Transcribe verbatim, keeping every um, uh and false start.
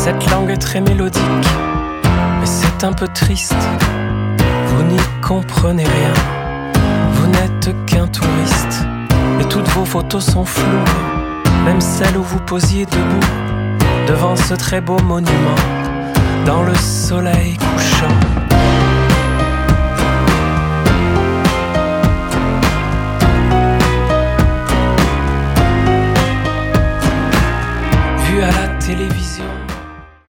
Cette langue est très mélodique, mais c'est un peu triste. Vous n'y comprenez rien, vous n'êtes qu'un touriste. Et toutes vos photos sont floues, même celles où vous posiez debout devant ce très beau monument, dans le soleil couchant.